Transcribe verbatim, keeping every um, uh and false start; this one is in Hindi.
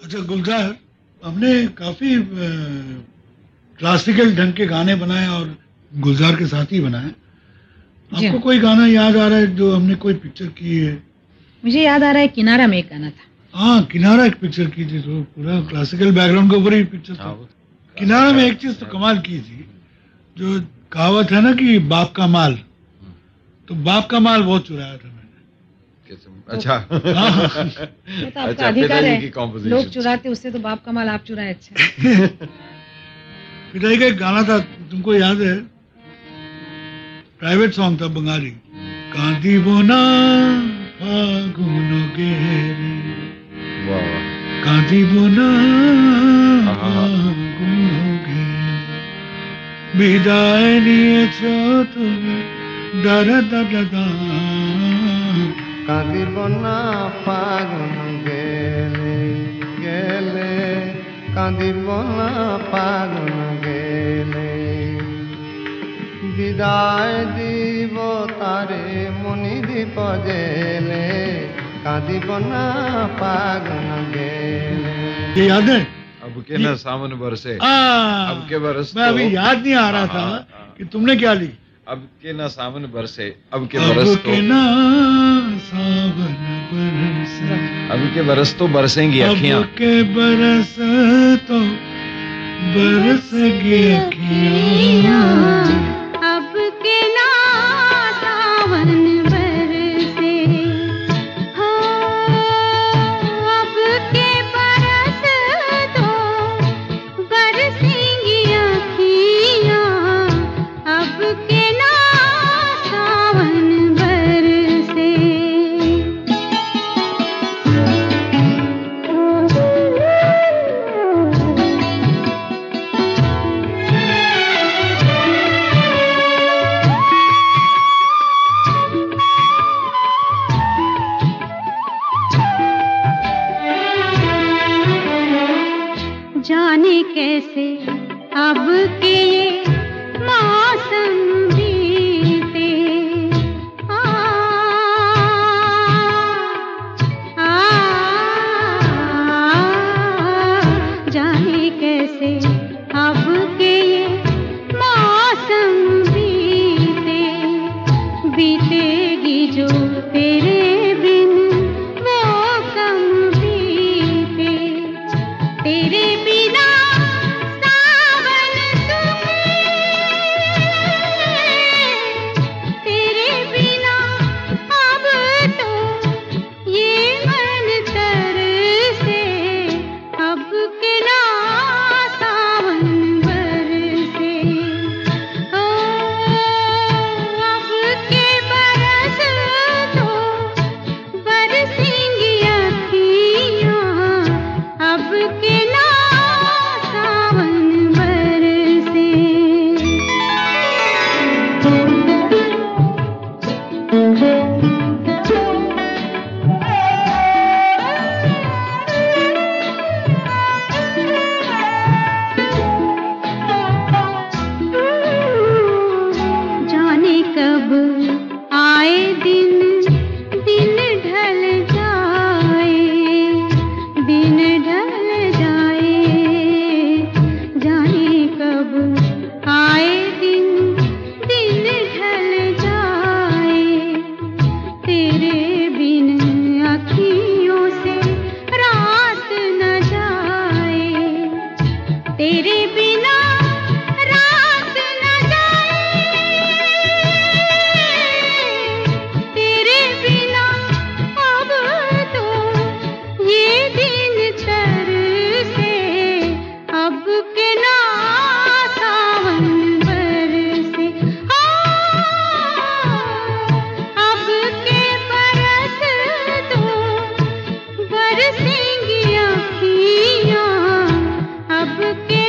अच्छा गुलजार, हमने काफी क्लासिकल ढंग के गाने बनाए और गुलजार के साथ ही बनाए। आपको कोई गाना याद आ रहा है जो हमने कोई पिक्चर की है? मुझे याद आ रहा है किनारा में एक गाना था। हाँ, किनारा एक पिक्चर की थी, तो पूरा क्लासिकल बैकग्राउंड के ऊपर ही पिक्चर था। किनारा में एक चीज तो कमाल की थी, जो कहावत है ना कि बाप का माल, तो बाप का माल बहुत चुराया था मैंने। अच्छा हाँ, तो आपका अधिकार है, लोग चुराते उससे तो बाप का माल आप चुराए। अच्छा पिटाई का एक गाना था, तुमको याद है? प्राइवेट सॉन्ग था बंगाली, कांदी बोना फागुनो गेरे, कांदी बोना फागुनो गेरे, বিদায় নিয়েছো তুমি দাদা দাদা দা, কাঁদিব না ফাগুন গেলে গেলে, কাঁদিব না ফাগুন গেলে, বিদায় দিব তারে মনি দীপ জেলে, কাঁদিব না ফাগুন গেলে। ये याद है? अब के ना सावन बरसे, हाँ, अब के बरस मैं अभी याद नहीं आ रहा था कि तुमने क्या ली। अब के ना सावन बरसे, अब के बरस तो, के ना सावन बरसे, अब के बरस तो बरसेंगी अखियां, अब के बरस तो बरसेंगी अखियां, अब के ना सावन बरसे, हो अब के बरस तो बरसेंगी अखियां, अब के ना सावन बरसे। जाने कैसे अब के ये मौसम बीते, आ, आ, जाने कैसे अब के ये मौसम बीते, बीतेगी जो तेरे बिन वो कम बीते, तेरे बिना सावन सूखे, तेरे बिना अब तो ये मन तरसे, अब के ना सावन बरसे, ओ अब के बरस तो बरसेंगी अखियां, अब के ना सावन बरसे। जाने कब आए दिन, दिन ढल जाए, दिन ढल जाए, जाने कब आए दिन, दिन ढल जाए, तेरे बिन अखियों से रात न जाए, तेरे बिना रात न जाए, तेरे बिना अब तो ये दिन तरसे, अब के ना सावन बरसे, अब के बरस तो बरसेंगी अखियां, अब के